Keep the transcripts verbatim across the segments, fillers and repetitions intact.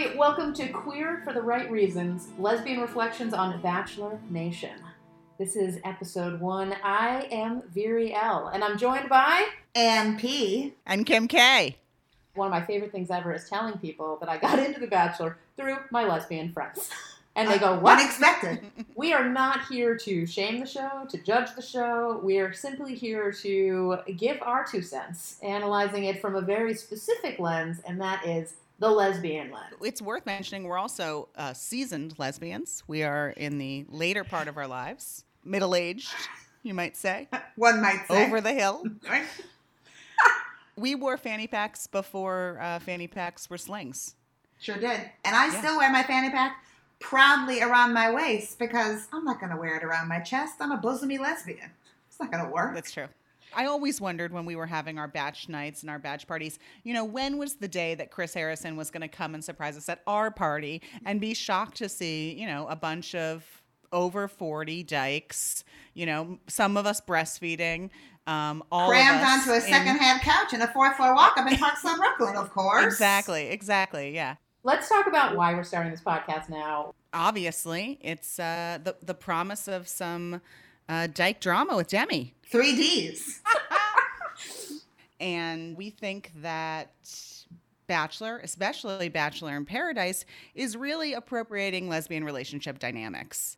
everybody. Welcome to Queer for the Right Reasons, Lesbian Reflections on Bachelor Nation. This is episode one. I am Viri L, and I'm joined by... Ann P. And Kim K. One of my favorite things ever is telling people that I got into The Bachelor through my lesbian friends. And they go, what? Unexpected. We are not here to shame the show, to judge the show. We are simply here to give our two cents, analyzing it from a very specific lens, and that is the lesbian lens. It's worth mentioning we're also uh, seasoned lesbians. We are in the later part of our lives, middle-aged, you might say. One might say. Over the hill. We wore fanny packs before uh, fanny packs were slings. Sure did. And I Yeah. still wear my fanny pack proudly around my waist because I'm not going to wear it around my chest. I'm a bosomy lesbian. It's not going to work. That's true. I always wondered when we were having our batch nights and our batch parties, you know, when was the day that Chris Harrison was going to come and surprise us at our party and be shocked to see, you know, a bunch of over forty dykes, you know, some of us breastfeeding, um, all Crammed of us onto a in- secondhand couch in a fourth floor walk up in Parksville, Brooklyn, of course. Exactly, exactly, yeah. Let's talk about why we're starting this podcast now. Obviously, it's uh, the the promise of some uh, dyke drama with Demi. Three Ds. And we think that Bachelor, especially Bachelor in Paradise, is really appropriating lesbian relationship dynamics.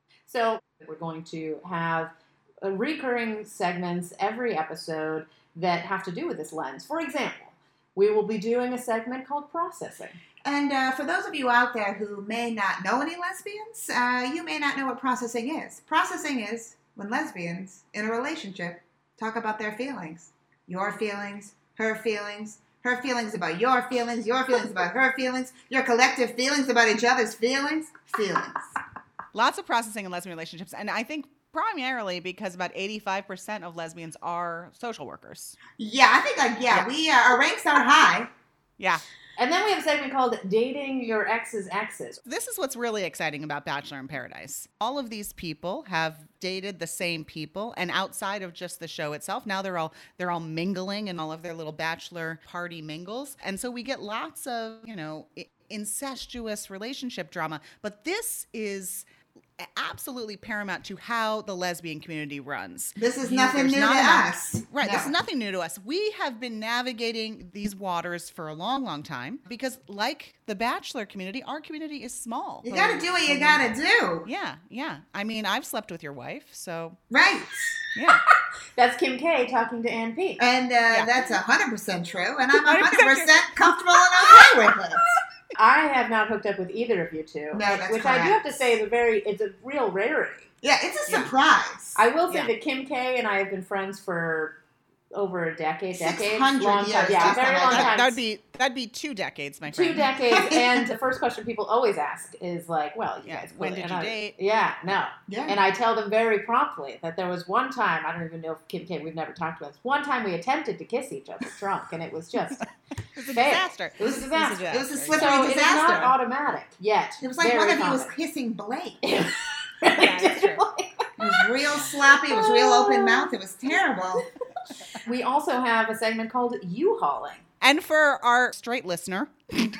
So we're going to have uh, recurring segments every episode that have to do with this lens. For example, we will be doing a segment called Processing. And uh, for those of you out there who may not know any lesbians, uh, you may not know what processing is. Processing is when lesbians in a relationship talk about their feelings. Your feelings, her feelings, her feelings about your feelings, your feelings about her feelings, your collective feelings about each other's feelings. Feelings. Lots of processing in lesbian relationships. And I think primarily because about eighty-five percent of lesbians are social workers. Yeah, I think, like, yeah, Yeah. we, uh, our ranks are high. Yeah. And then we have a segment called Dating Your Ex's Exes. This is what's really exciting about Bachelor in Paradise. All of these people have dated the same people, and outside of just the show itself, now they're all they're all mingling in all of their little bachelor party mingles. And so we get lots of, you know, i- incestuous relationship drama, but this is absolutely paramount to how the lesbian community runs. This is You- nothing there's new not to enough- us. Right, No. this is nothing new to us. We have been navigating these waters for a long, long time because, like the Bachelor community, our community is small. You gotta do what you gotta do. Yeah, yeah. I mean, I've slept with your wife, so Right. yeah. That's Kim K talking to Ann P. And uh, Yeah. that's one hundred percent true, and I'm one one hundred hundred percent percent comfortable and okay with it. I have not hooked up with either of you two. No, that's which I do have correct. to say is a very, it's a real rarity. Yeah, it's a Yeah. surprise. I will say Yeah. that Kim K and I have been friends for over a decade, decades, six hundred long time. years, Yeah, just very about long that. time. That would be that'd be two decades, my Two friend. decades, and the first question people always ask is like, "Well, you Yeah, guys, when and did you I- date? Yeah, no, Yeah. and I tell them very promptly that there was one time I don't even know if Kim K. We've never talked about this. One time we attempted to kiss each other drunk, and it was just It's a fail. disaster. It was a disaster. It was a Yeah. slippery so it is not disaster. automatic yet. It was like Very one of you was common. kissing Blake. Really Yeah, it's true. It was real sloppy. It was real open mouth. It was terrible. We also have a segment called U-hauling. And for our straight listener,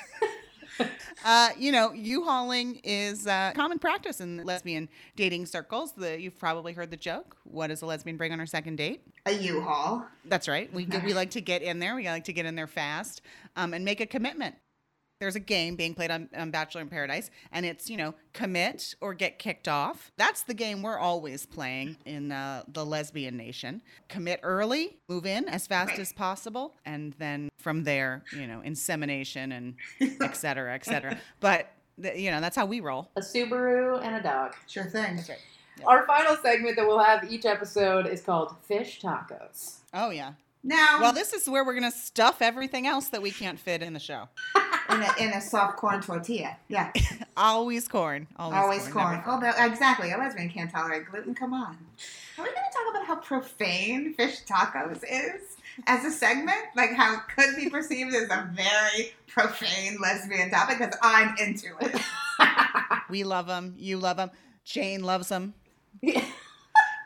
uh, you know, U-hauling is uh, common practice in lesbian dating circles. The, you've probably heard the joke. What does a lesbian bring on her second date? A U-Haul. That's right. We we like to get in there. We like to get in there fast um, and make a commitment. There's a game being played on, on Bachelor in Paradise, and it's, you know, commit or get kicked off. That's the game we're always playing in uh, the lesbian nation. Commit early, move in as fast as possible, and then from there, you know, insemination and et cetera, et cetera. But, th- you know, that's how we roll. A Subaru and a dog. Sure thing. That's right. Our final segment that we'll have each episode is called Fish Tacos. Oh, yeah. Now, Well, this is where we're going to stuff everything else that we can't fit in the show. in a, in a soft corn tortilla. Yeah. Always corn. Always, Always corn. corn. never Oh, that, exactly. A lesbian can't tolerate gluten. Come on. Are we going to talk about how profane fish tacos is as a segment? Like how it could be perceived as a very profane lesbian topic? Because I'm into it. We love them. You love them. Jane loves them.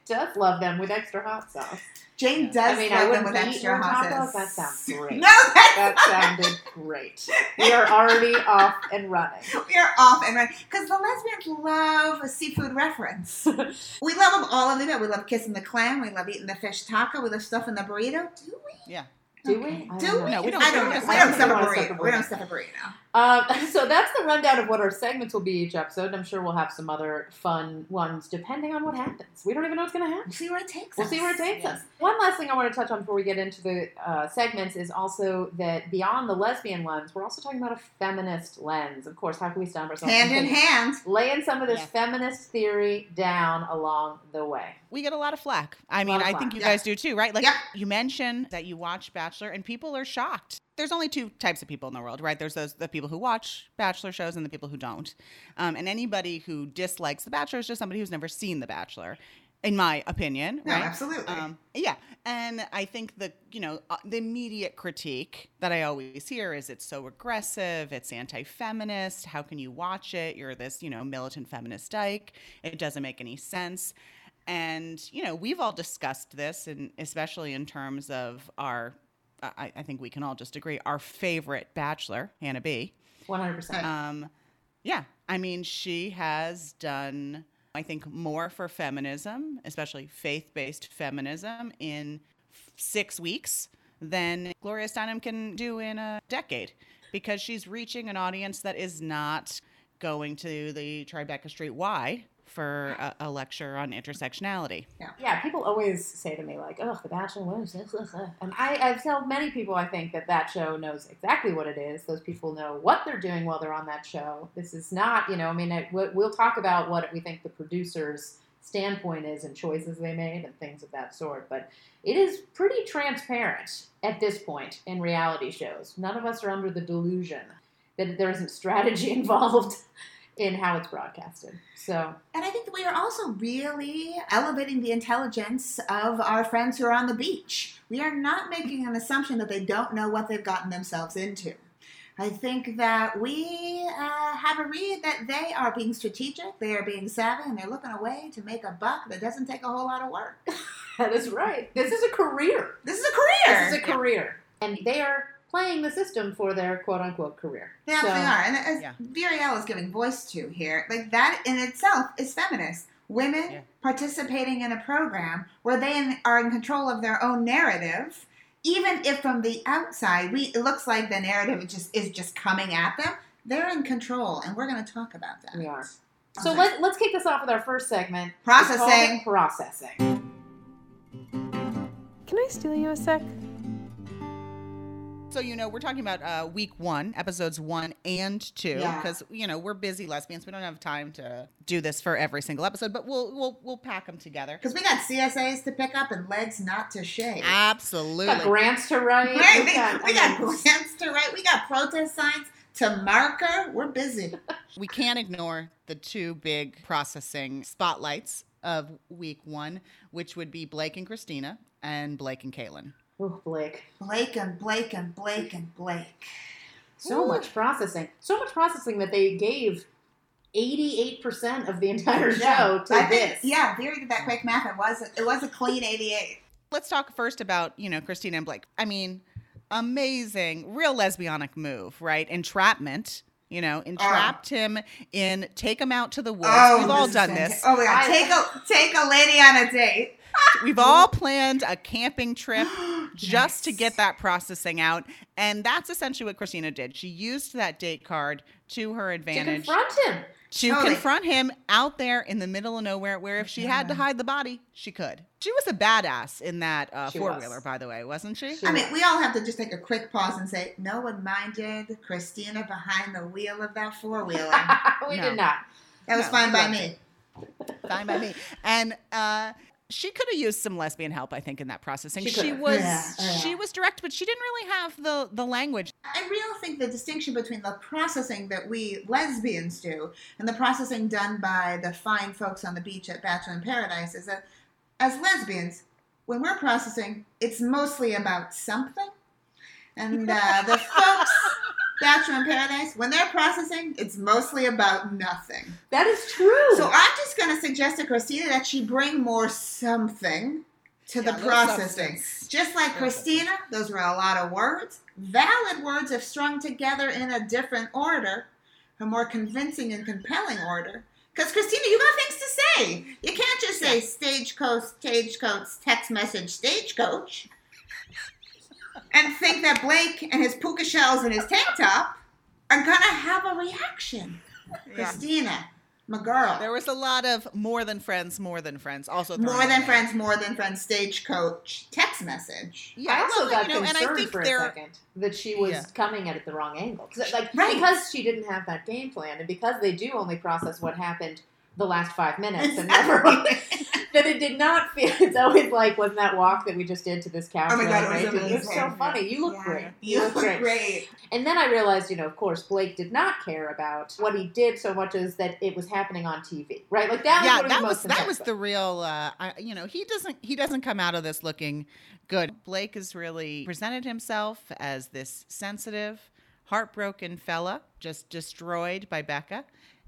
does love them with extra hot sauce. Jane Yeah. does I mean, love I them wouldn't with eat extra more hot tacos. sauce. That sounds great. No, that's That sounded great. We are already off and running. we are off and running because the lesbians love a seafood reference. We love them all of them. We love kissing the clam. We love eating the fish taco. We love stuffing the burrito. Do we? Yeah. Do Okay. we? I Do don't we? know. No, we don't- I don't we know. don't We stuff don't a stuff a burrito. burrito. We don't stuff a burrito. Um, so that's the rundown of what our segments will be each episode. I'm sure we'll have some other fun ones depending on what happens. We don't even know what's going to happen. We'll see where it takes We'll us. see where it takes Yeah. us. One last thing I want to touch on before we get into the uh, segments is also that beyond the lesbian lens, we're also talking about a feminist lens. Of course, how can we stop ourselves? Hand from in thinking- hand. Laying some of this Yeah. feminist theory down along the way. We get a lot of flack. I mean, Lot of I flack. think you Yeah. guys do too, right? Like Yeah. you mentioned that you watch Bachelor and people are shocked. There's only two types of people in the world, right? There's those the people who watch Bachelor shows and the people who don't. Um, and anybody who dislikes The Bachelor is just somebody who's never seen The Bachelor, in my opinion, No, right? absolutely. Um, yeah, and I think the you know uh, the immediate critique that I always hear is it's so aggressive, it's anti-feminist. How can you watch it? You're this you know militant feminist dyke. It doesn't make any sense. And you know we've all discussed this, and especially in terms of our, I, I think we can all just agree, our favorite Bachelor, Hannah B. one hundred percent. Um, yeah, I mean, she has done, I think, more for feminism, especially faith-based feminism, in f- six weeks than Gloria Steinem can do in a decade, because she's reaching an audience that is not going to the Tribeca Street Y for a, a lecture on intersectionality. Yeah, people always say to me, like, oh, The Bachelor, what is this, this, this? And I, I've told many people, I think, that that show knows exactly what it is. Those people know what they're doing while they're on that show. This is not, you know, I mean, it, we'll we'll talk about what we think the producer's standpoint is and choices they made and things of that sort. But it is pretty transparent at this point in reality shows. None of us are under the delusion that there isn't strategy involved in how it's broadcasted. So, And I think that we are also really elevating the intelligence of our friends who are on the beach. We are not making an assumption that they don't know what they've gotten themselves into. I think that we uh, have a read that they are being strategic, they are being savvy, and they're looking away to make a buck that doesn't take a whole lot of work. that is right. This is a career. This is a career. This is a career. And they are playing the system for their quote-unquote career. They absolutely So- are. And as Yeah. Viriel is giving voice to here, like that in itself is feminist. Women Yeah. participating in a program where they in, are in control of their own narrative, even if from the outside we it looks like the narrative is just is just coming at them, they're in control, and we're going to talk about that. We are. So Okay. let, let's kick this off with our first segment. It's Processing. called Processing. Can I steal you a sec? So, you know, we're talking about uh, week one, episodes one and two, Yeah. because, you know, we're busy lesbians. We don't have time to do this for every single episode, but we'll we'll we'll pack them together. Because we got C S As to pick up and legs not to shave. Absolutely. Got grants to write. Right? We've We, got- we I got mean, grants to write. We got protest signs to marker. We're busy. We can't ignore the two big processing spotlights of week one, which would be Blake and Christina and Blake and Caitlin. Oh, Blake. Blake and Blake and Blake and Blake. So Ooh. much processing. So much processing that they gave eighty-eight percent of the entire show Yeah. to I think, this. yeah, Vera did that quick math. It was it was a clean eighty-eight. Let's talk first about, you know, Christina and Blake. I mean, amazing, real lesbianic move, right? Entrapment. You know, entrapped him in take him out to the woods. We've all this is done fantastic. this. Oh my god, I- take a take a lady on a date. We've all planned a camping trip just to Yes. get that processing out. And that's essentially what Christina did. She used that date card to her To advantage confront him. to Totally. confront him out there in the middle of nowhere, where if she had to Yeah. hide the body, she could. She was a badass in that uh, She four-wheeler, was. by the way, wasn't she? She I mean, was. we all have to just take a quick pause and say, no one minded Christina behind the wheel of that four wheeler. we No. did not. That was No, fine we by loved me. Fine by me. And uh, she could have used some lesbian help, I think, in that processing. She She, could've. was Yeah, yeah. she was direct, but she didn't really have the the language. I really think the distinction between the processing that we lesbians do and the processing done by the fine folks on the beach at Bachelor in Paradise is that as lesbians, when we're processing, it's mostly about something. And uh, the folks Bachelor in Paradise, when they're processing, it's mostly about nothing. That is true. So I'm just going to suggest to Christina that she bring more something to Yeah, the no processing. substance. Just like No Christina, those were a lot of words. Valid words if strung together in a different order, a more convincing and compelling order. Because Christina, you got things to say. You can't just say stagecoach, stagecoach, text message, stagecoach. And think that Blake and his puka shells and his tank top are going to have a reaction. Yeah. Christina, my girl. There was a lot of more than friends, more than friends. Also, thrown More in than there. friends, more than friends, stagecoach, text message. Yeah, I also well, got you know, and I concerned think for a there. second that she was Yeah. coming at it the wrong angle. 'Cause, Like Right. because she didn't have that game plan, and because they do only process what happened the last five minutes and Exactly. never that it did not feel. It's always like wasn't that walk that we just did to this couch? Oh my God, the other it was day? It was so amazing. funny. You look Yeah. great. You look great. And then I realized, you know, of course, Blake did not care about what he did so much as that it was happening on T V, right? Like that was Yeah, what he that was was most that concerned was about. the real. Uh, I, you know, he doesn't he doesn't come out of this looking good. Blake has really presented himself as this sensitive, heartbroken fella, just destroyed by Becca.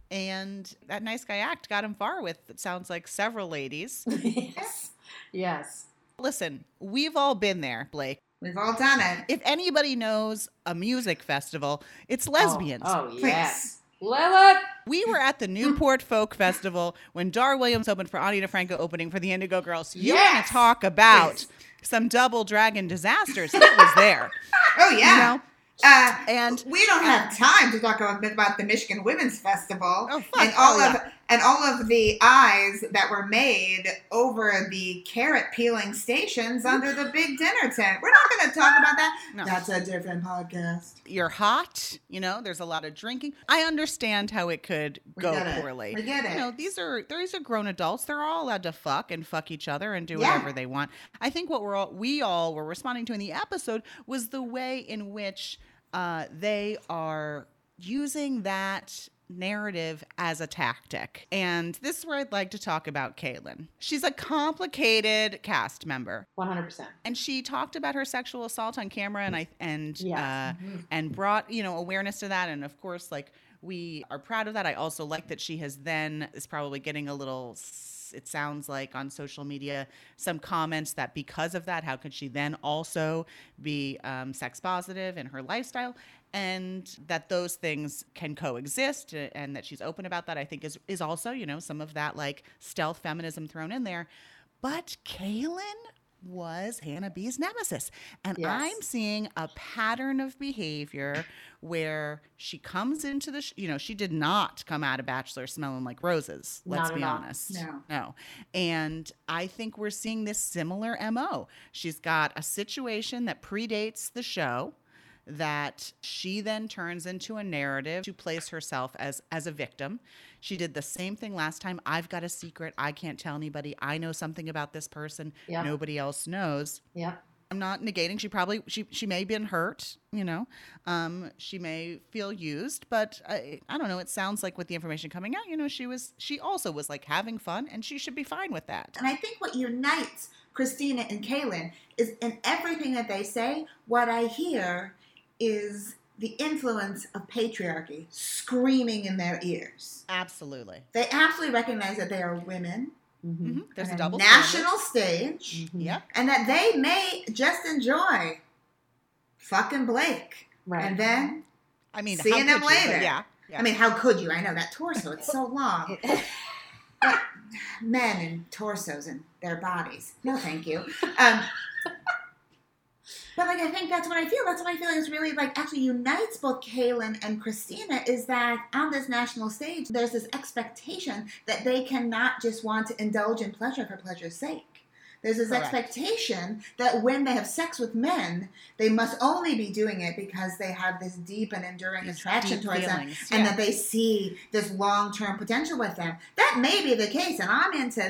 And that nice guy act got him far with, it sounds like, several ladies. Yes. Yes. Listen, we've all been there, Blake. We've all done it. If anybody knows a music festival, it's lesbians. Oh, oh Please. yes. Lilith! We were at the Newport Folk Festival when Dar Williams opened for Ani DeFranco opening for the Indigo Girls. You want Yes! to talk about Please. some double dragon disasters? It was there. Oh, yeah. You know? Uh, And we don't have time to talk about, about the Michigan Women's Festival Oh, fuck. and all Oh, of and all of the eyes that were made over the carrot peeling stations under the big dinner tent. We're not going to talk about that. No. That's a different podcast. you're hot, you know, there's a lot of drinking. I understand how it could We go get it. poorly. We get it. You know, these are these are grown adults. They're all allowed to fuck and fuck each other and do Yeah. whatever they want. I think what we're all we all were responding to in the episode was the way in which uh, they are using that narrative as a tactic. And this is where I'd like to talk about Caitlin. She's a complicated cast member. one hundred percent. And she talked about her sexual assault on camera and I and Yes. uh, Mhm. and brought, you know, awareness to that. And of course, like, we are proud of that. I also like that she has then is probably getting a little, s- it sounds like on social media, some comments that because of that, how could she then also be um, sex positive in her lifestyle? And that those things can coexist, uh, and that she's open about that, I think is is also, you know, some of that like stealth feminism thrown in there. But Kaylin was Hannah B's nemesis. And Yes. I'm seeing a pattern of behavior where she comes into the, sh- you know, she did not come out of Bachelor smelling like roses. Let's Not be at all. honest. No. No. And I think we're seeing this similar M O. She's got a situation that predates the show that she then turns into a narrative to place herself as as a victim. She did the same thing last time. I've got a secret. I can't tell anybody. I know something about this person. Yep. Nobody else knows. Yep. I'm not negating. She probably she she may have been hurt, you know. Um, she may feel used, but I, I don't know. It sounds like with the information coming out, you know, she was she also was like having fun, and she should be fine with that. And I think what unites Christina and Kaylin is in everything that they say, what I hear is the influence of patriarchy screaming in their ears. Absolutely. They absolutely recognize that they are women Mm-hmm. Mhm. There's on a double national stage Mm-hmm. Yep. and that they may just enjoy fucking Blake. Right. And then, I mean, Seeing how them could you? But later. Yeah. yeah. I mean, how could you? I know that torso, it's so long. But men and torsos and their bodies. No, thank you. Um, but like, I think that's what I feel. That's what I feel is really like actually unites both Kaylin and Christina is that on this national stage, there's this expectation that they cannot just want to indulge in pleasure for pleasure's sake. There's this Correct. expectation that when they have sex with men, they must only be doing it because they have this deep and enduring These attraction deep towards them feelings, and yeah. that they see this long-term potential with them. That may be the case, and I'm into that.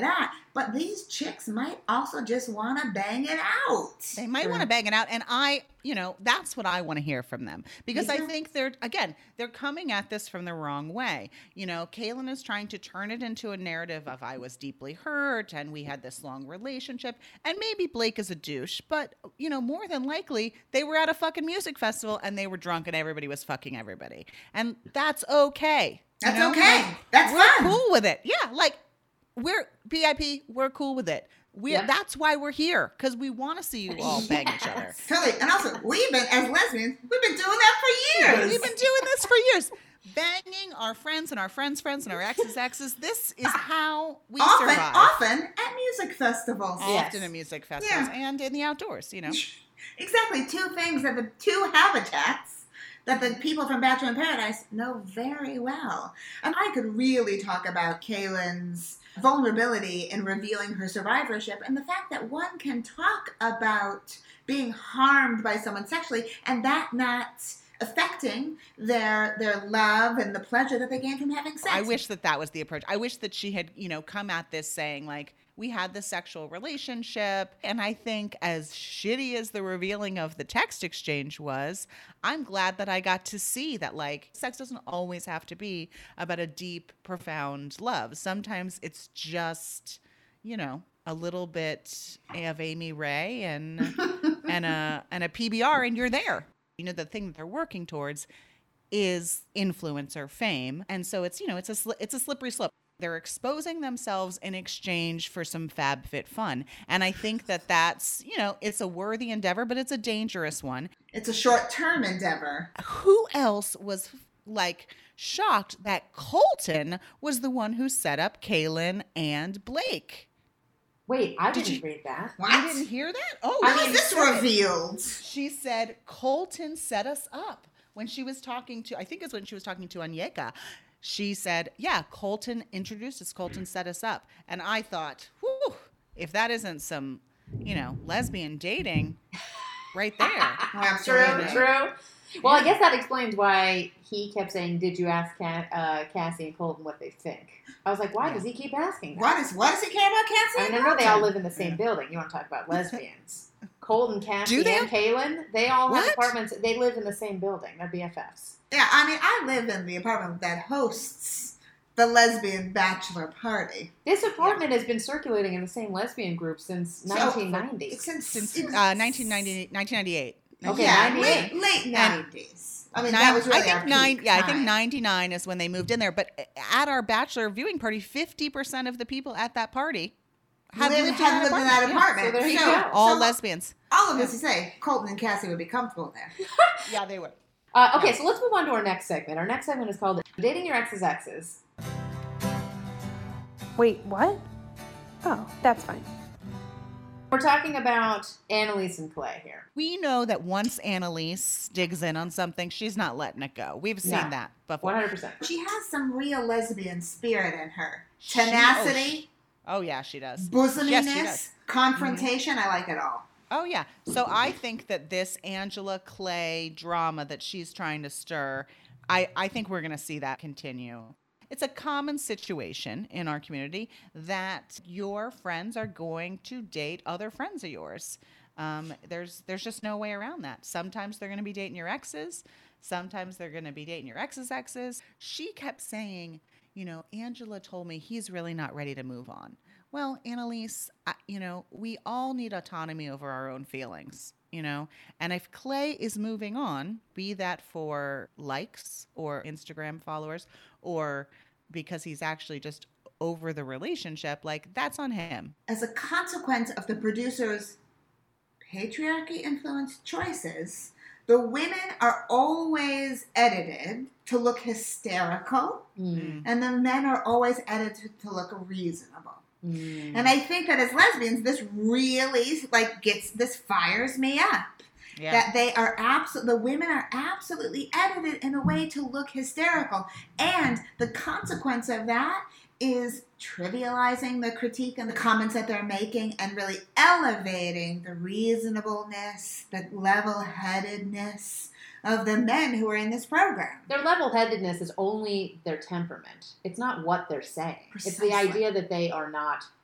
But these chicks might also just want to bang it out. They might Sure. want to bang it out. And I, you know, that's what I want to hear from them. Because Me I too. think they're, again, they're coming at this from the wrong way. You know, Kaylin is trying to turn it into a narrative of I was deeply hurt and we had this long relationship. And maybe Blake is a douche. But, you know, more than likely, they were at a fucking music festival and they were drunk and everybody was fucking everybody. And that's okay. you That's know? okay. Like, That's we're fun. cool with it. Yeah. Like, we're B I P, we're cool with it. We Yep. That's why we're here, because we want to see you all bang each other. Yes. Totally. And also, we've been, as lesbians, we've been doing that for years. We've been doing this for years. Banging our friends and our friends' friends and our exes' exes. This is how we often, survive. often at music festivals. Yes. Often in music festivals Yeah. and in the outdoors, you know. Exactly. Two things that the two habitats that the people from Bachelor in Paradise know very well. And I could really talk about Kaylin's vulnerability in revealing her survivorship and the fact that one can talk about being harmed by someone sexually and that not affecting their their love and the pleasure that they gain from having sex. I wish that that was the approach. I wish that she had, you know, come at this saying like, we had this sexual relationship. And I think as shitty as the revealing of the text exchange was, I'm glad that I got to see that like sex doesn't always have to be about a deep, profound love. Sometimes it's just, you know, a little bit of Amy Ray and and a and a P B R and you're there. You know, the thing that they're working towards is influencer fame. And so it's, you know, it's a sli- it's a slippery slope. They're exposing themselves in exchange for some FabFit fun. And I think that that's, you know, it's a worthy endeavor, but it's a dangerous one. It's a short-term endeavor. Who else was like shocked that Colton was the one who set up Kaylin and Blake? Wait, I Did didn't you- read that. What? You didn't hear that? Oh, How she is this said it. revealed? She said Colton set us up when she was talking to, I think it's when she was talking to Onyeka. She said, yeah, Colton introduced us. Colton set us up. And I thought, whew, if that isn't some, you know, lesbian dating right there. Oh, True, absolutely. true. Well, I guess that explains why he kept saying, "Did you ask Ca- uh, Cassie and Colton what they think?" I was like, "Why Yeah. does he keep asking that?" What is what does he care about Cassie? I mean, I and know they all Colton? live in the same building. You want to talk about lesbians? Colton, Cassie, Do they? and Kaylin, they all have What? apartments. They live in the same building. They're B F Fs. Yeah, I mean, I live in the apartment that hosts the lesbian bachelor party. This apartment has been circulating in the same lesbian group since So, nineteen ninety. Since, Since it was- uh, nineteen ninety, nineteen ninety-eight. Okay, yeah, ninety-eight. late, late And- nineties. I mean, Nine- that was really I think our nine. peak Yeah, I think time. ninety-nine is when they moved in there. But at our bachelor viewing party, fifty percent of the people at that party had Lived- lived, had in, lived that in that apartment. apartment. So there you So- go. All so lesbians. All of this to say, Colton and Cassie would be comfortable there. Yeah, they would. Uh, okay, so let's move on to our next segment. Our next segment is called "Dating Your Ex's Exes." Wait, what? Oh, that's fine. We're talking about Annalise and Clay here. We know that once Annalise digs in on something, she's not letting it go. We've seen No. that One before. hundred percent. She has some real lesbian spirit in her. She- oh, Tenacity, she- Oh, yeah, she does. bosominess, Yes, she does. confrontation. I like it all. Oh, yeah. So I think that this Angela Clay drama that she's trying to stir, I, I think we're going to see that continue. It's a common situation in our community that your friends are going to date other friends of yours. Um, there's there's just no way around that. Sometimes they're going to be dating your exes. Sometimes they're going to be dating your ex's exes. She kept saying, you know, Angela told me he's really not ready to move on. Well, Annalise, I, you know, we all need autonomy over our own feelings, you know? And if Clay is moving on, be that for likes or Instagram followers or because he's actually just over the relationship, like that's on him. As a consequence of the producer's patriarchy-influenced choices, the women are always edited to look hysterical, Mm. and the men are always edited to look reasonable. Mm. And I think that as lesbians, this really like gets this fires me up. Yeah. That they are absolute, the women are absolutely edited in a way to look hysterical, and the consequence of that is trivializing the critique and the comments that they're making, and really elevating the reasonableness, the level-headedness of the men who are in this program. Their level-headedness is only their temperament. It's not what they're saying. It's the Precisely. idea that they are not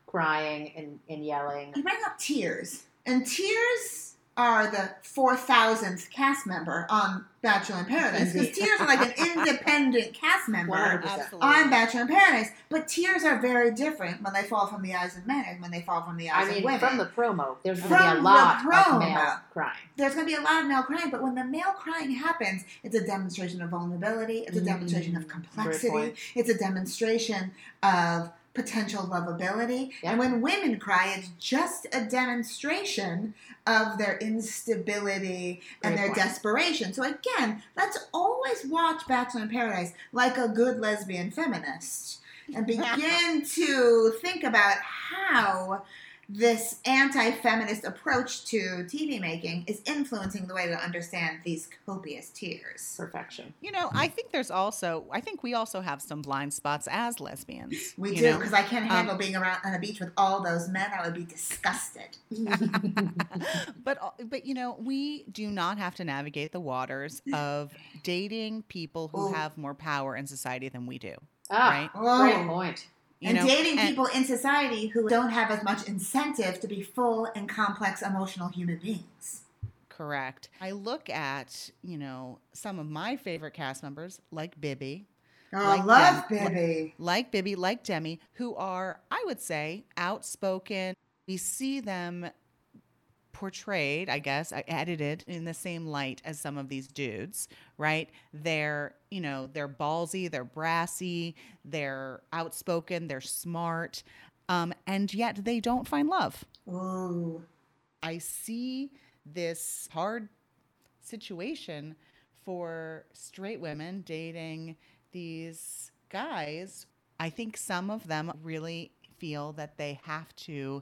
crying and, and yelling. You bring up Tears, and Tears are the four thousandth cast member on Bachelor in Paradise, because Tears are like an independent cast member one hundred percent. Absolutely. on Bachelor in Paradise. But Tears are very different when they fall from the eyes of men and when they fall from the eyes I mean, of women. from the promo, there's going to be From a the lot promo. of male crying. There's going to be a lot of male crying, but when the male crying happens, it's a demonstration of vulnerability, it's a demonstration of Mm, complexity, great point. it's a demonstration of potential lovability. Yeah. And when women cry, it's just a demonstration of their instability and Great their point. desperation. So again, let's always watch Bachelor in Paradise like a good lesbian feminist and begin to think about how this anti-feminist approach to T V making is influencing the way we understand these copious tears. Perfection. You know, I think there's also, I think we also have some blind spots as lesbians. We you do, know? because I can't handle Um, being around on a beach with all those men. I would be disgusted. but uh, but you know, we do not have to navigate the waters of dating people who Oh. have more power in society than we do. Ah, Right. great Oh. point. You and know, dating and- people in society who don't have as much incentive to be full and complex emotional human beings. Correct. I look at, you know, some of my favorite cast members, like Bibby, Oh, Like love them. Bibby. like Bibby, like Demi, who are, I would say, outspoken. We see them portrayed, I guess, uh, edited in the same light as some of these dudes, right? They're, you know, they're ballsy, they're brassy, they're outspoken, they're smart, um, and yet they don't find love. Ooh. I see this hard situation for straight women dating these guys. I think some of them really feel that they have to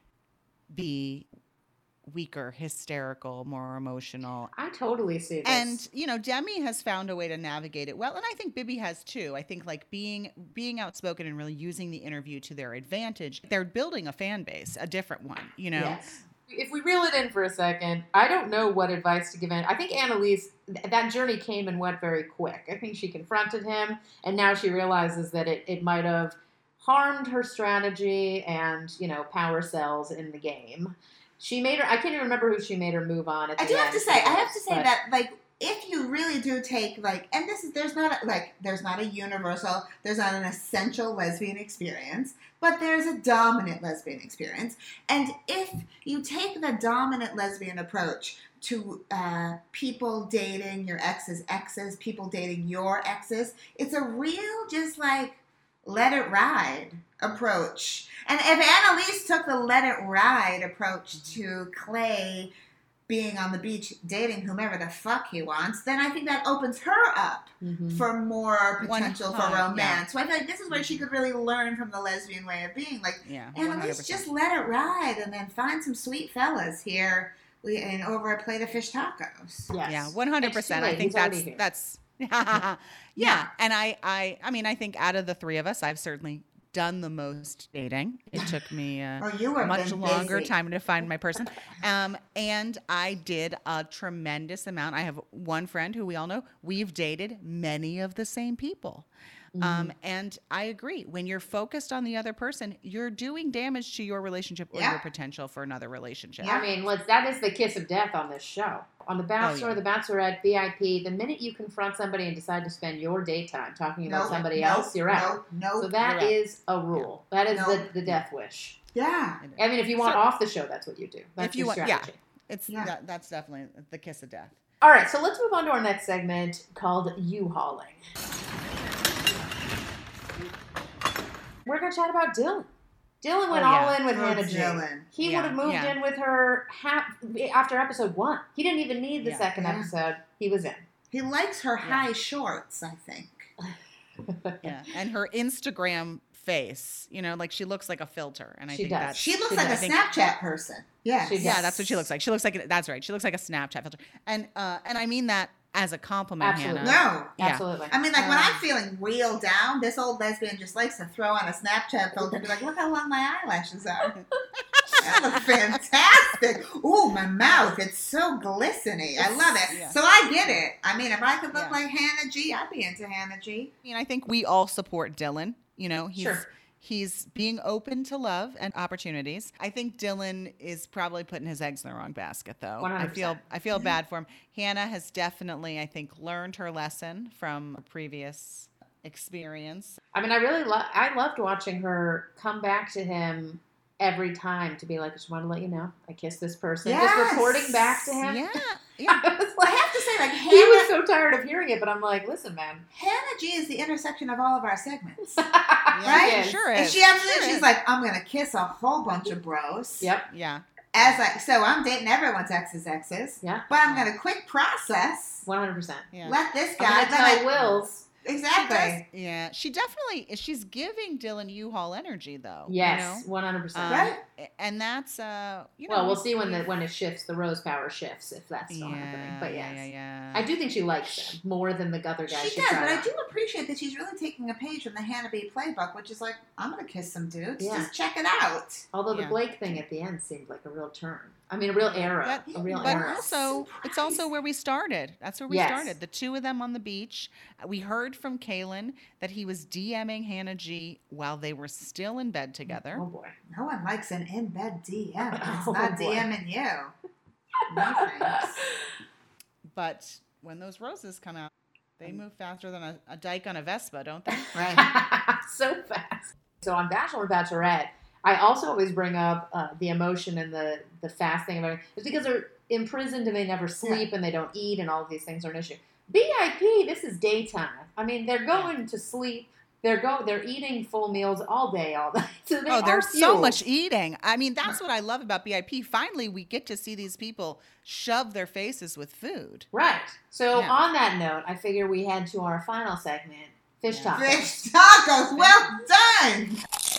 be weaker, hysterical, more emotional. I totally see this. And you know, Demi has found a way to navigate it well, and I think Bibby has too. I think like being being outspoken and really using the interview to their advantage. They're building a fan base, a different one, you know. Yes. If we reel it in for a second, I don't know what advice to give in. I think Annalise, th- that journey came and went very quick. I think she confronted him, and now she realizes that it, it might have harmed her strategy and, you know, power cells in the game. She made her, I can't even remember who she made her move on at I the do have end, to say, I have to say but- that, like, if you really do take, like, and this is, there's not, a, like, there's not a universal, there's not an essential lesbian experience, but there's a dominant lesbian experience. And if you take the dominant lesbian approach to uh, people dating your ex's exes, people dating your exes, it's a real, just like, let it ride approach. And if Annalise took the let it ride approach to Clay being on the beach dating whomever the fuck he wants, then I think that opens her up Mhm. for more One- potential oh, for yeah. romance. So I feel like this is where she could really learn from the lesbian way of being. Like, Yeah, one hundred Annalise, percent. just let it ride and then find some sweet fellas here we, and over a plate of fish tacos. Yes. Yeah, one hundred percent. I It's too late. think He's already that's here. that's yeah. yeah. And I, I I mean I think out of the three of us, I've certainly done the most dating. It took me uh, Oh, you were much been longer busy. time to find my person. Um, and I did a tremendous amount. I have one friend who we all know, we've dated many of the same people. Mm-hmm. Um, and I agree. When you're focused on the other person, you're doing damage to your relationship or Yeah. your potential for another relationship. Yeah. I mean, let's, that is the kiss of death on this show. On The Bachelor, yeah. The Bachelorette, V I P, the minute you confront somebody and decide to spend your daytime talking about Nope, somebody nope, else, you're out. Nope, nope. So that You're out. is a rule. That is Nope. the, the death wish. Yeah. I mean, if you want So- off the show, that's what you do. That's If you your want- yeah. strategy. It's Yeah. that, that's definitely the kiss of death. All right, so let's move on to our next segment called U-hauling. We're going to chat about Dylan. Dylan went Oh, all yeah. in with Oh, Hannah J. Dylan. He Yeah, would have moved yeah. in with her half, after episode one. He didn't even need the Yeah. second Yeah. episode. He was in. He likes her Yeah. high shorts, I think. Yeah, and her Instagram face, you know, like she looks like a filter, and I She think does. that's She looks She like does. a think- Snapchat person. Yes. She does. yeah, that's what she looks like. She looks like that's right. She looks like a Snapchat filter, and uh, and I mean that as a compliment, Absolutely. Hannah. No. Yeah. Absolutely. I mean, like, when Um, I'm feeling real down, this old lesbian just likes to throw on a Snapchat filter and be like, look how long my eyelashes are. That looks fantastic. Ooh, my mouth. It's so glistening. I love it. Yeah. So I get it. I mean, if I could look Yeah. like Hannah G, I'd be into Hannah G. I mean, I think we all support Dylan. You know, he's Sure. He's being open to love and opportunities. I think Dylan is probably putting his eggs in the wrong basket, though. one hundred I percent. feel I feel bad for him. Hannah has definitely, I think, learned her lesson from a previous experience. I mean, I really lo- I loved watching her come back to him every time to be like, I just want to let you know, I kissed this person. Yes. Just reporting back to him. Yeah, yeah. I was I like, have to say, like, he was Hannah, so tired of hearing it, but I'm like, listen, man. Hannah G is the intersection of all of our segments. Right? She sure And is. she absolutely, Sure she's is. like, I'm going to kiss a whole bunch of bros. Yep. Yeah. As I, so I'm dating everyone's ex's exes. Yeah. But I'm going to quick process. one hundred percent. Yeah. Let this I'm guy. gonna then tell I- Wills. Exactly. She does- yeah, she definitely she's giving Dylan U-Haul energy though. Yes, you know? one hundred percent. Um, Right? And that's uh, you know. Well, we'll see when the we've- when it shifts, the rose power shifts, if that's still yeah, happening. But yes, yeah, yeah, yeah. I do think she likes him more than the other guys. She she does, tried but I out. do appreciate that she's really taking a page from the Hannah B playbook, which is like, I'm going to kiss some dudes. Yeah. Just check it out. Although the Yeah. Blake thing at the end seemed like a real turn. I mean, a real era. But, a real but era. also, it's also where we started. That's where we Yes. started. The two of them on the beach. We heard from Kaylin that he was DMing Hannah G while they were still in bed together. Oh boy. No one likes an in-bed D M. It's Oh, not boy. DMing you. No thanks. But when those roses come out, they move faster than a, a dyke on a Vespa, don't they? Right. So fast. So on Bachelor and Bachelorette, I also always bring up uh, the emotion and the the fasting and everything. It's because they're imprisoned and they never sleep and they don't eat and all of these things are an issue. V I P, this is daytime. I mean, they're going to sleep. They're go. They're eating full meals all day, all night. So they Oh, are there's so fueled. much eating. I mean, that's what I love about B I P. Finally, we get to see these people shove their faces with food. Right. So Yeah. on that note, I figure we head to our final segment, fish Yeah. tacos. Fish tacos. Well done.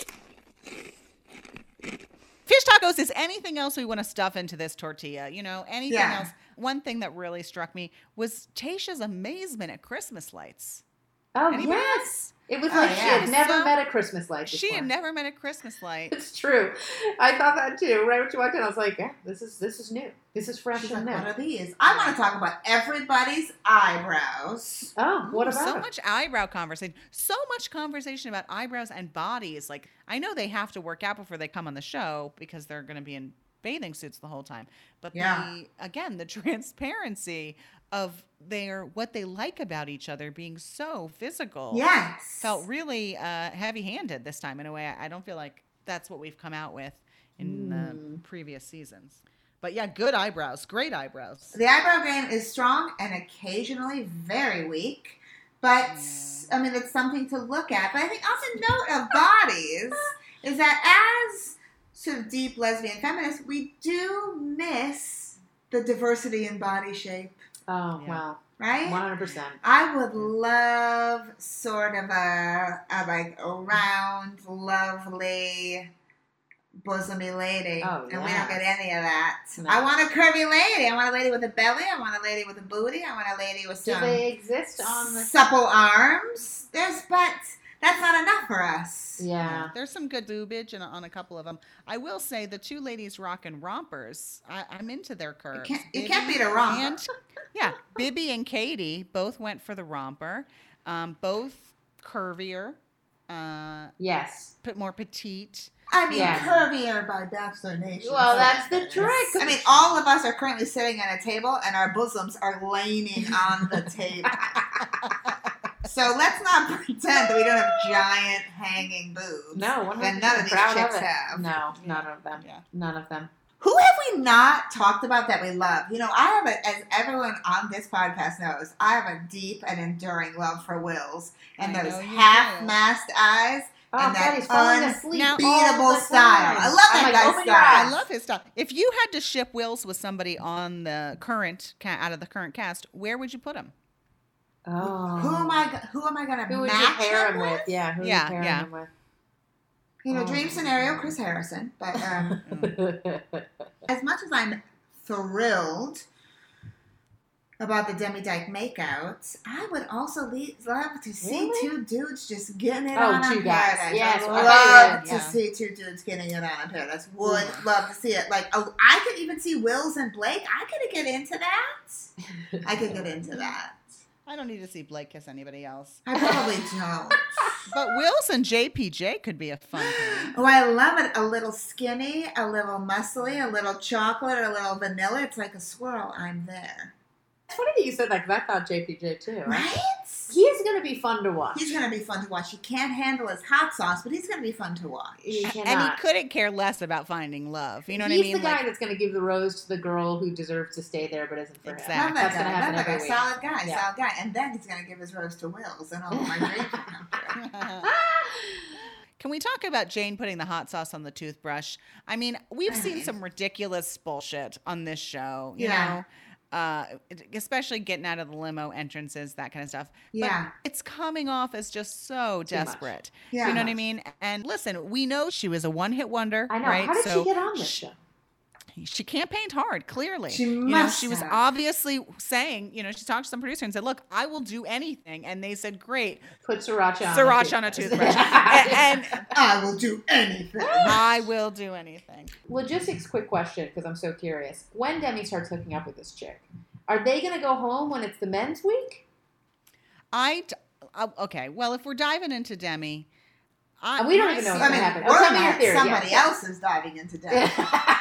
Fish tacos is anything else we want to stuff into this tortilla. You know, anything Yeah. else. One thing that really struck me was Tayshia's amazement at Christmas lights. Oh Anybody yes, it was Oh, like yeah. she had never So- met a Christmas light. She before. had never met a Christmas light. It's true. I thought that too. Right when she walked in, I was like, "Yeah, this is this is new. This is fresh She's and like, new." what are these? I want to talk about everybody's eyebrows. Oh, what Ooh, about so it? much eyebrow conversation? So much conversation about eyebrows and bodies. Like, I know they have to work out before they come on the show because they're going to be in bathing suits the whole time. But Yeah. the again, the transparency of their what they like about each other being so physical. Yes. Felt really uh, heavy-handed this time in a way. I I don't feel like that's what we've come out with in Mm. the previous seasons. But yeah, good eyebrows, great eyebrows. The eyebrow game is strong and occasionally very weak, but Yeah. I mean, it's something to look at. But I think on the note of bodies is that as sort of deep lesbian feminists, we do miss the diversity in body shape, Oh, Yeah. wow. right? one hundred percent. I would love sort of a, a like a round, lovely, bosomy lady. Oh, And we yeah. don't get any of that. No. I want a curvy lady. I want a lady with a belly. I want a lady with a booty. I want a lady with Do some they exist on the? supple arms. There's, but that's not enough for us. Yeah. There's some good boobage in, on a couple of them. I will say the two ladies rocking rompers. I, I'm into their curves. can't- you Bibby can't beat a romper. And, yeah, Bibby and Katie both went for the romper. Um, both curvier, uh, Yes. put more petite. I mean, Yeah. curvier by Bachelor Nation. Well, that's the trick. I mean, all of us are currently sitting at a table, and our bosoms are leaning on the table. So let's not pretend that we don't have giant hanging boobs. No, one That hundred none of percent these proud chicks of it. have. No, none of them. Yeah. None of them. Who have we not talked about that we love? You know, I have, a, as everyone on this podcast knows, I have a deep and enduring love for Wills and I those know you half-mast eyes. Oh, And God, that he's falling asleep. Now- all Unbeatable the style. time. I love that I'm like, guy's open your style. I eyes. love his stuff. If you had to ship Wills with somebody on the current ca- out of the current cast, where would you put him? Oh. Who am I? go- Who am I going to Who would you match pair him him with? Yeah, who Yeah, would you pair yeah. him with? You know, Oh. dream scenario, Chris Harrison. But um, as much as I'm thrilled about the Demi Dyke makeouts, I would also le- love to see Really? two dudes just getting it Oh, on two in guys. Paradise. Yes, I I would bet love you to would, yeah. see two dudes getting it on in Paradise. Would love to see it. Like, oh, I could even see Wills and Blake. I could get into that. I could get into that. I don't need to see Blake kiss anybody else. I probably don't. But Wills and J P J could be a fun thing. Oh, I love it. A little skinny, a little muscly, a little chocolate, a little vanilla. It's like a swirl. I'm there. It's funny that you said that because I thought J P J too. Right? He's going to be fun to watch. He's going to be fun to watch. He can't handle his hot sauce, but he's going to be fun to watch. He cannot. And he couldn't care less about finding love. You know what He's I mean? the guy Like, that's going to give the rose to the girl who deserves to stay there but isn't for Exactly. him. Love that That's guy. going to happen Love that every guy. week. Solid guy. Yeah. Solid guy. And then he's going to give his rose to Wills, and all of my dreams will come true. Can we talk about Jane putting the hot sauce on the toothbrush? I mean, we've seen Right. some ridiculous bullshit on this show, you Yeah. know, uh, especially getting out of the limo entrances, that kind of stuff. Yeah. But it's coming off as just so Too much. desperate. Yeah. You know what I mean? And listen, we know she was a one-hit wonder, I know. right? How did so she get on this she- show? She campaigned hard, clearly. She you know, must she was have. obviously saying, you know, she talked to some producer and said, look, I will do anything. And they said, great, Put sriracha on sriracha on a toothbrush. and, and I will do anything. I will do anything. Logistics, quick question, because I'm so curious. When Demi starts hooking up with this chick, are they going to go home when it's the men's week? I, d- uh, okay, well, if we're diving into Demi, I, And we don't my even know se- what's I mean, gonna happen. Oh, we're tell me your not. theory, Somebody yeah. else is diving into death.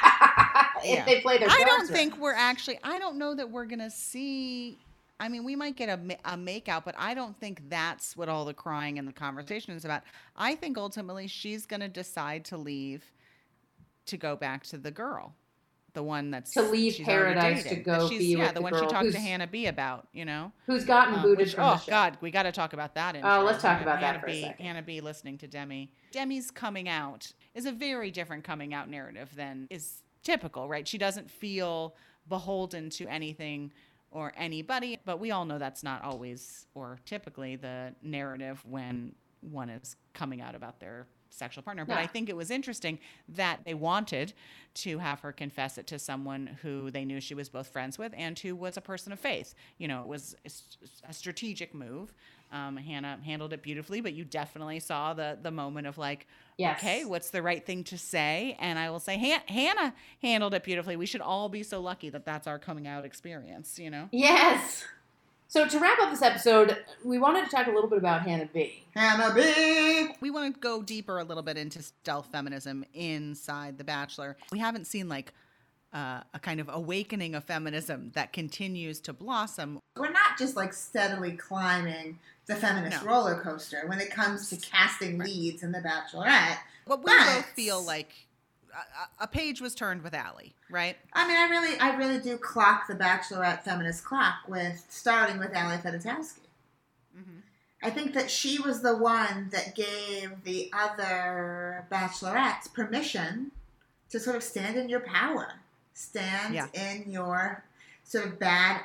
if Yeah. they play their I don't cards right. think we're actually, I don't know that we're going to see, I mean, we might get a, ma- a makeout, but I don't think that's what all the crying and the conversation is about. I think ultimately she's going to decide to leave to go back to the girl. The one that's To leave she's already Paradise to dating, go that she's- be yeah, with the the one girl she talked who's- to Hannah B about, you know. Who's gotten Um, booted which- from oh the show. God, we got to talk about that. Oh, intro. let's talk Hannah- about that Hannah for a B, second. Hannah B listening to Demi. Demi's coming out is a very different coming out narrative than is typical, right? She doesn't feel beholden to anything or anybody, but we all know that's not always or typically the narrative when one is coming out about their sexual partner. But No. I think it was interesting that they wanted to have her confess it to someone who they knew she was both friends with and who was a person of faith. You know, it was a s- a strategic move. Um, Hannah handled it beautifully, but you definitely saw the the moment of like, Yes. okay, what's the right thing to say? And I will say, Han- Hannah handled it beautifully. We should all be so lucky that that's our coming out experience, you know? Yes. So to wrap up this episode, we wanted to talk a little bit about Hannah B. Hannah B. We want to go deeper a little bit into stealth feminism inside The Bachelor. We haven't seen like uh, a kind of awakening of feminism that continues to blossom. We're not just like steadily climbing the feminist No. roller coaster when it comes to casting Right. leads in The Bachelorette. But we But- both feel like a, a page was turned with Allie, right? I mean, I really, I really do clock the Bachelorette feminist clock with starting with Allie Fedotowsky. Mm-hmm. I think that she was the one that gave the other bachelorettes permission to sort of stand in your power, stand Yeah. in your sort of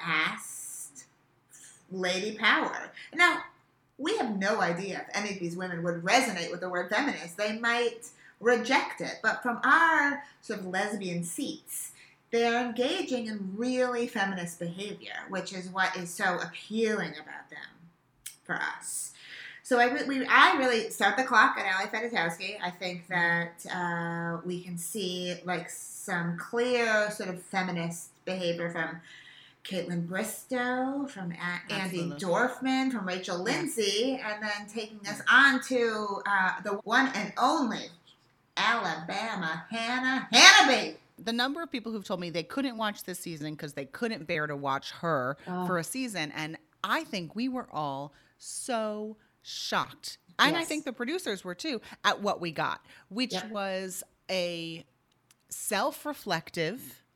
badass lady power. Now, we have no idea if any of these women would resonate with the word feminist. They might reject it, but from our sort of lesbian seats, they're engaging in really feminist behavior, which is what is so appealing about them for us. So I, re- we, I really start the clock at Allie Fedotowsky. I think that uh, we can see like some clear sort of feminist behavior from Caitlin Bristow, from A- Andy Absolutely. Dorfman, from Rachel Lindsay, and then taking us on to uh, the one and only Alabama Hannah Hannah The number of people who've told me they couldn't watch this season because they couldn't bear to watch her Oh. for a season. And I think we were all so shocked. And I Yes. think the producers were too at what we got, which Yep. was a self-reflective,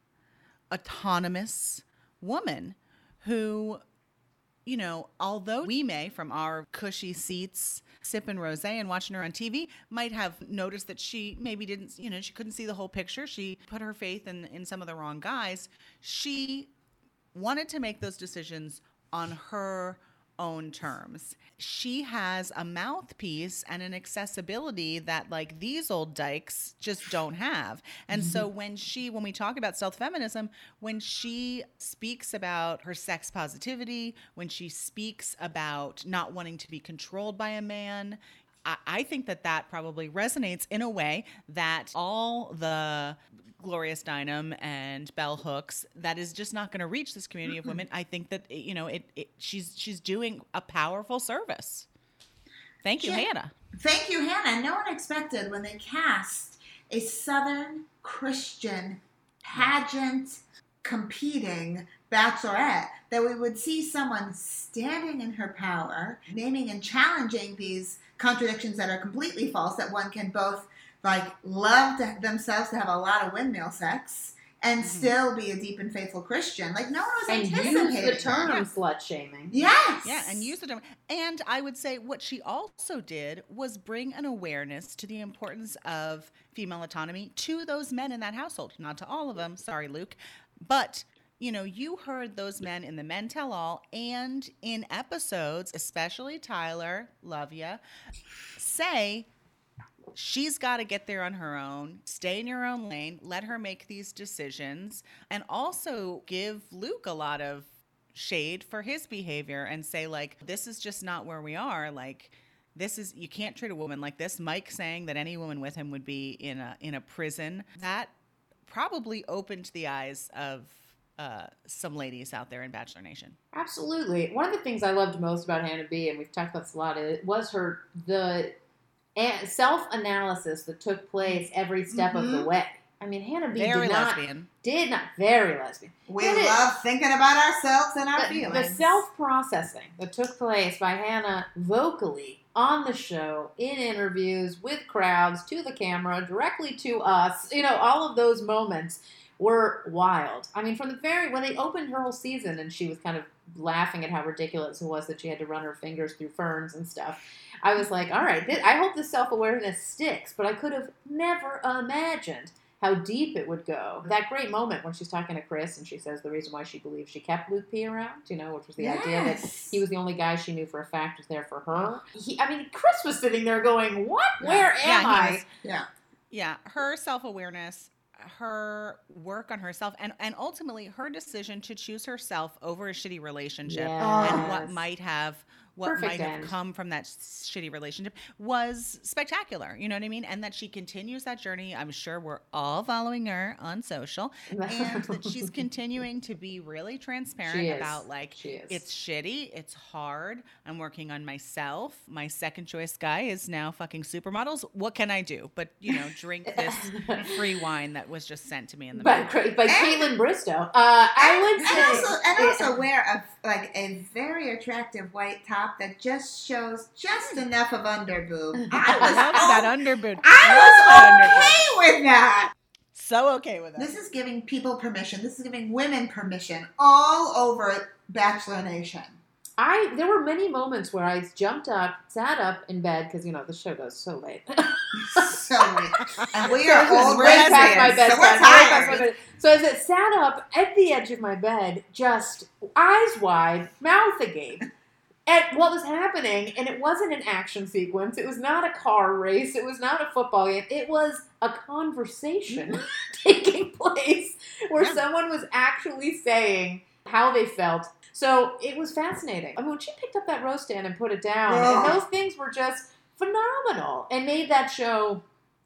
autonomous woman who, you know, although we may, from our cushy seats, sipping rosé and watching her on T V, might have noticed that she maybe didn't, you know, she couldn't see the whole picture. She put her faith in, in some of the wrong guys. She wanted to make those decisions on her own terms. She has a mouthpiece and an accessibility that like these old dykes just don't have. And so when she, when we talk about stealth feminism, when she speaks about her sex positivity, when she speaks about not wanting to be controlled by a man, I, I think that that probably resonates in a way that all the Gloria Steinem and Bell Hooks, that is just not going to reach this community of women. I think that, you know, it, it she's she's doing a powerful service. Thank you, She- Hannah. Thank you, Hannah. No one expected when they cast a Southern Christian pageant competing bachelorette that we would see someone standing in her power, naming and challenging these contradictions that are completely false, that one can both like love to themselves to have a lot of windmill sex and Mhm. still be a deep and faithful Christian. Like no one was And anticipating use the term that. slut shaming. Yes. Yeah, and use the term. And I would say what she also did was bring an awareness to the importance of female autonomy to those men in that household. Not to all of them. Sorry, Luke. But, you know, you heard those men in the Men Tell All and in episodes, especially Tyler, love ya, say she's got to get there on her own, stay in your own lane, let her make these decisions, and also give Luke a lot of shade for his behavior and say, like, this is just not where we are. Like, this is, you can't treat a woman like this. Mike saying that any woman with him would be in a in a prison. That probably opened the eyes of uh, some ladies out there in Bachelor Nation. Absolutely. One of the things I loved most about Hannah B, and we've talked about this a lot, it was her the self-analysis that took place every step Mhm. of the way. I mean, Hannah B Very did not, lesbian. did not, very lesbian. We Did it- love thinking about ourselves and our The, feelings. the self-processing that took place by Hannah vocally on the show, in interviews, with crowds, to the camera, directly to us, you know, all of those moments were wild. I mean, from the very, when they opened her whole season and she was kind of laughing at how ridiculous it was that she had to run her fingers through ferns and stuff, I was like, all right, th- I hope this self-awareness sticks, but I could have never imagined how deep it would go. That great moment when she's talking to Chris and she says the reason why she believes she kept Luke P around, you know, which was the idea that Yes. he was the only guy she knew for a fact was there for her. He, I mean, Chris was sitting there going, what? Yeah. Where am Yeah, he I? was. Yeah. Yeah, her self-awareness, her work on herself, and, and ultimately her decision to choose herself over a shitty relationship and what Yes. might have what Perfect might have end. come from that shitty relationship was spectacular. You know what I mean? And that she continues that journey. I'm sure we're all following her on social, and that she's continuing to be really transparent She is. about like She is. it's shitty, it's hard. I'm working on myself. My second choice guy is now fucking supermodels. What can I do? But you know, drink this free wine that was just sent to me in the by, mail. Cra- by And- Caitlin Bristow. Uh, I would and, say, and also, and Yeah. also wear a like a very attractive white top that just shows just enough of underboob. I I was love o- that underboob. I Love that was okay with that. underboob. So okay with that. This is giving people permission. This is giving women permission all over Bachelor Nation. I there were many moments where I jumped up, sat up in bed because you know the show goes so late. So weird. And we So are it was old way past my lesbians, so bedtime. we're way past my tired. bed- So as it sat up at the edge of my bed, just eyes wide, mouth agape, at what was happening, and it wasn't an action sequence. It was not a car race. It was not a football game. It was a conversation taking place where Yeah. someone was actually saying how they felt. So it was fascinating. I mean, when she picked up that rose stand and put it down, Yeah. and those things were just phenomenal and made that show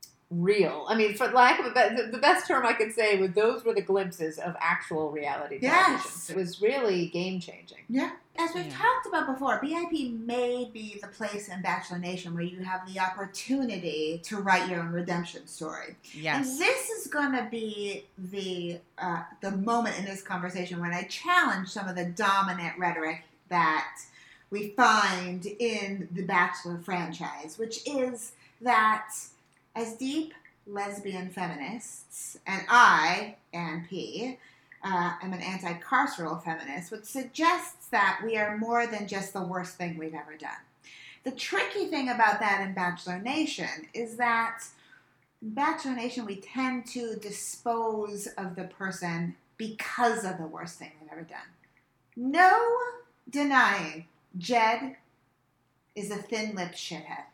real. I mean, for lack of a be- the best term I could say, was those were the glimpses of actual reality television. Yes. It was really game changing. Yeah. As we've Yeah. talked about before, B I P may be the place in Bachelor Nation where you have the opportunity to write your own redemption story. Yes. And this is going to be the uh, the moment in this conversation when I challenge some of the dominant rhetoric that we find in the Bachelor franchise, which is that as deep lesbian feminists, and I, Ann P., uh, am an anti-carceral feminist, which suggests that we are more than just the worst thing we've ever done. The tricky thing about that in Bachelor Nation is that in Bachelor Nation we tend to dispose of the person because of the worst thing they've ever done. No denying Jed is a thin-lipped shithead.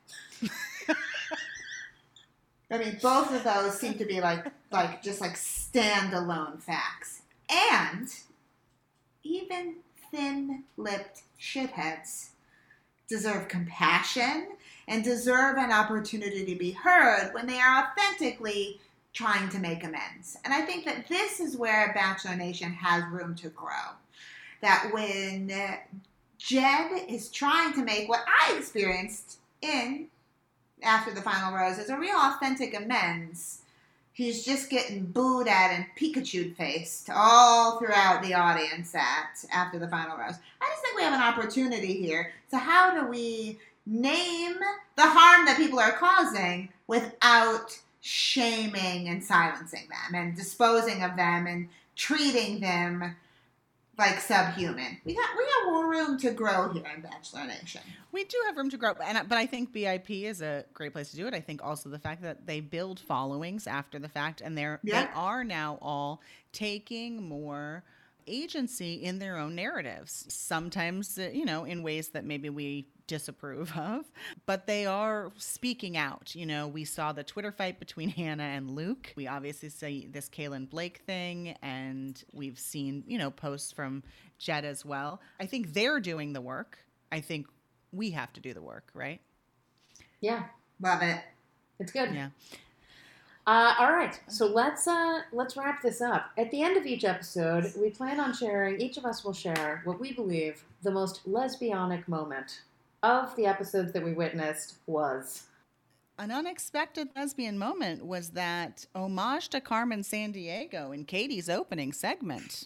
I mean, both of those seem to be like, like just like standalone facts. And even thin-lipped shitheads deserve compassion and deserve an opportunity to be heard when they are authentically trying to make amends. And I think that this is where Bachelor Nation has room to grow. That when Jed is trying to make what I experienced in After the Final Rose is a real authentic amends. He's just getting booed at and Pikachu-faced all throughout the audience at After the Final Rose. I just think we have an opportunity here. So how do we name the harm that people are causing without shaming and silencing them and disposing of them and treating them like subhuman? We got we got more room to grow here in Bachelor Nation. We do have room to grow, and but I think B I P is a great place to do it. I think also the fact that they build followings after the fact, and they're Yeah. they are now all taking more agency in their own narratives. Sometimes, uh, you know, in ways that maybe we disapprove of, but they are speaking out. You know, we saw the Twitter fight between Hannah and Luke. We obviously see this Kaylin Blake thing, and we've seen, you know, posts from Jed as well. I think they're doing the work. I think we have to do the work, right? Yeah, Love it. it's good. Yeah. Uh, all right, so let's uh, let's wrap this up. At the end of each episode, we plan on sharing. Each of us will share what we believe the most lesbianic moment of the episodes that we witnessed was. An unexpected lesbian moment was that homage to Carmen Sandiego in Katie's opening segment.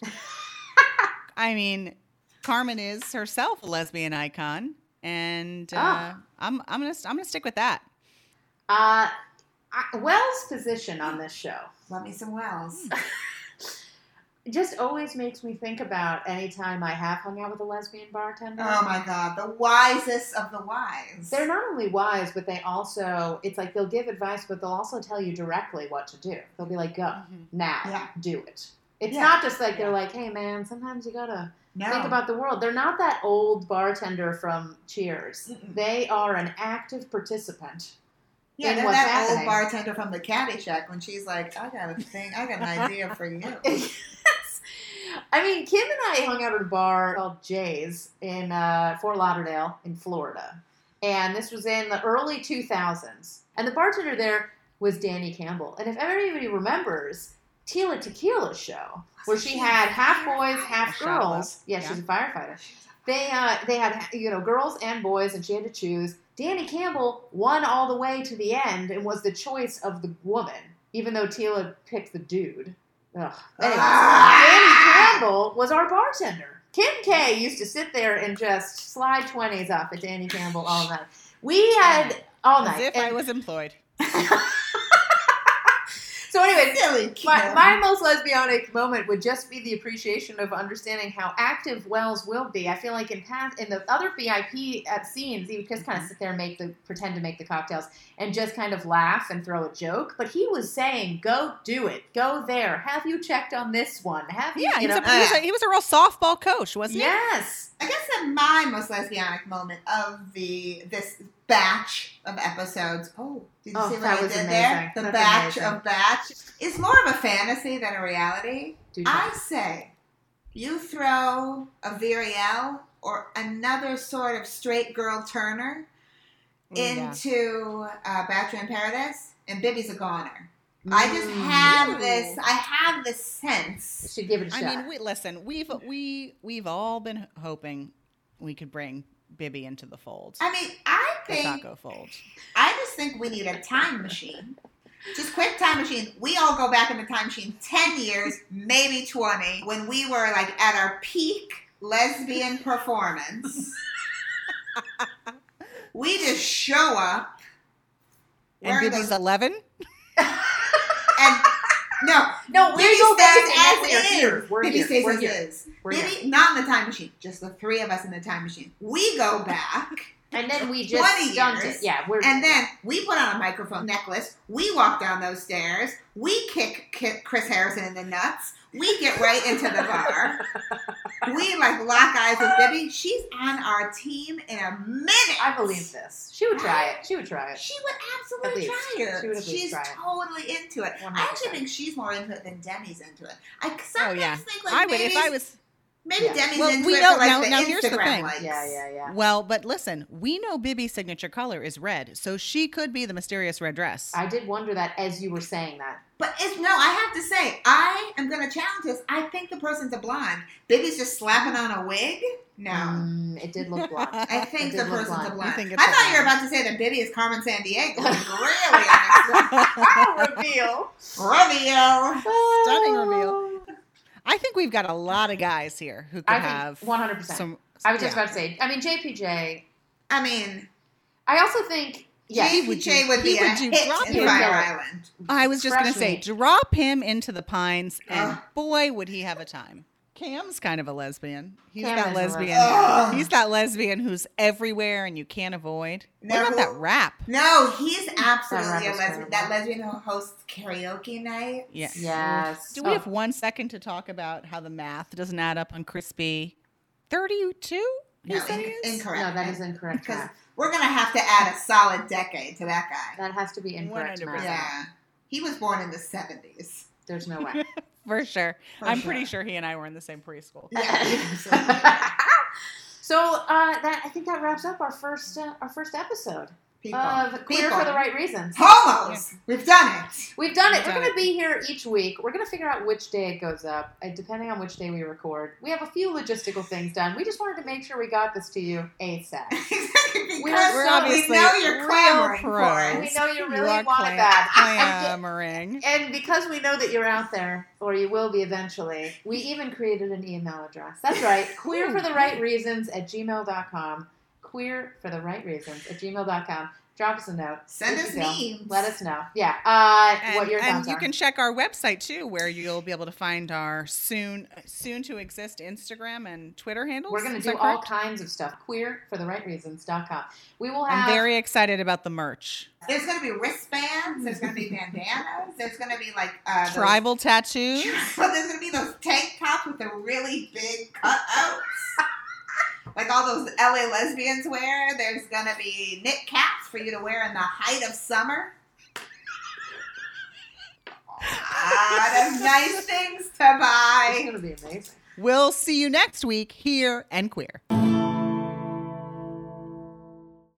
I mean, Carmen is herself a lesbian icon, and uh, Ah. I'm I'm gonna I'm gonna stick with that. Uh, I, Wells' position on this show Love me some Wells. just always makes me think about any time I have hung out with a lesbian bartender. Oh my God, the wisest of the wise. They're not only wise, but they also, it's like they'll give advice, but they'll also tell you directly what to do. They'll be like, go, Mhm. now, Yeah. do it. It's Yeah. not just like they're Yeah. like, hey man, sometimes you gotta no. think about the world. They're not that old bartender from Cheers. Mm-mm. They are an active participant. Yeah, in they're what's that happening. old bartender from the Caddyshack when she's like, I got a thing, I got an idea for you. Yes. I mean, Kim and I hung out at a bar called Jay's in uh, Fort Lauderdale in Florida. And this was in the early two thousands. And the bartender there was Danny Campbell. And if everybody remembers, Tila Tequila's show, where she she had a half boys, firefighter? half A shot girls. left. Yeah, Yeah. she's a firefighter. They uh, they had, you know, girls and boys, and she had to choose. Danny Campbell won all the way to the end and was the choice of the woman, even though Tila picked the dude. Ugh. Anyway, Ah! Danny Campbell was our bartender. Kim K used to sit there and just slide twenties off at Danny Campbell all night. We had all As night. if and- I was employed. So anyway, Silly kid. my, my most lesbianic moment would just be the appreciation of understanding how active Wells will be. I feel like in past in the other B I P at scenes, he would just kind of sit there and make the pretend to make the cocktails and just kind of laugh and throw a joke. But he was saying, "Go do it. Go there. Have you checked on this one? Have you?" Yeah, you he's know? a, he, was a, he was a real softball coach, wasn't he? Yes. I guess that my most lesbianic moment of the this batch of episodes. Oh, did you Oh, see what that I was did amazing. there? The That's batch amazing. of batch is more of a fantasy than a reality. Do I that. say you throw a Viriel or another sort of straight girl Turner Ooh, yeah. into uh, Bachelor in Paradise, and Bibby's a goner. I just Mm. have this. I have this sense. Should give it a shot. I mean, we, listen, we've we we've all been hoping we could bring Bibby into the fold, I mean, I the think taco fold. I just think we need a time machine. Just quick time machine. We all go back in the time machine ten years, maybe twenty, when we were like at our peak lesbian performance. We just show up. And wearing Bibby's those- eleven. and no, no, we Bibby go back stays and as we're is. here. We're Bibby here. stays We're as here. is. We're Bibby, here. not in the time machine. Just the three of us in the time machine. We go back. And then we just twenty stunt years. it. Yeah, we're And then we put on a microphone necklace. We walk down those stairs. We kick, kick Chris Harrison in the nuts. We get right into the bar. We like lock eyes with Bibby. She's on our team in a minute. I believe this. She would try it. She would try it. She would At absolutely least. try it. She would at least She's try it. totally into it. one I hundred actually percent. think she's more into it than Demi's into it. I Oh sometimes yeah, think like I would if I maybe- was Maybe Yeah. Demi's Well, into we it know- for like now- the now Instagram here's the thing. likes. Yeah, yeah, yeah. Well, but listen, we know Bibi's signature color is red, so she could be the mysterious red dress. I did wonder that as you were saying that. But it's no, I have to say, I am going to challenge this. I think the person's a blonde. Baby's just slapping on a wig. No. Mm, it did look blonde. I think It the did look person's blonde. a You blonde. think it's I a thought you were blonde. about to say that Bibby is Carmen Sandiego. Really unexpected. Reveal. Reveal. Stunning reveal. I think we've got a lot of guys here who could I think have one hundred percent. some. I was just yeah. about to say. I mean, J P J. I mean, I also think. Yeah. J P J would, he be a would do hit drop in him. Fire Yeah. Island. I was just Fresh going to say, meat. drop him into the pines, and Ugh. boy, would he have a time. Cam's kind of a lesbian. He's Cam that is a lesbian. Ugh. He's that lesbian who's everywhere and you can't avoid. No, what about who- that rap? No, he's absolutely That a rap is lesbian. terrible. That lesbian who hosts karaoke night. Yeah. Yes. Do we Oh. have one second to talk about how the math doesn't add up on Crispy? thirty-two? No, You say in- it is? incorrect. No, that is incorrect. Because math. we're going to have to add a solid decade to that guy. That has to be incorrect. one hundred math. percent. Yeah. He was born in the seventies. There's no way. For sure. For I'm sure. pretty sure he and I were in the same preschool. Yeah. So uh, that I think that wraps up our first uh, our first episode People. of Queer People. for the Right Reasons. Homos! We've done it. We've done it. We've We're done going it. to be here each week. We're going to figure out which day it goes up, and depending on which day we record. We have a few logistical things done. We just wanted to make sure we got this to you ASAP. Because We're we obviously know you're real clamoring for pros. it. We know you You really are want clam- it bad. clamoring. And because we know that you're out there, or you will be eventually, we even created an email address. That's right, queer for the right reasons at gmail dot com. Queer for the right reasons at gmail dot com. Drop us a note. Send If us you feel. memes. Let us know. Yeah. Uh, And, what your and thoughts you are. can check our website too, where you'll be able to find our soon soon to exist Instagram and Twitter handles. We're going to Is do that all correct? kinds of stuff. queer for the right reasons dot com. We will I'm have. very excited about the merch. There's going to be wristbands. There's going to be bandanas. There's going to be like uh, those- Tribal tattoos. There's going to be those tank tops with the really big cutouts. Like all those L A lesbians wear. There's going to be knit caps for you to wear in the height of summer. A lot of nice things to It's buy. going to be amazing. We'll see you next week here and Queer.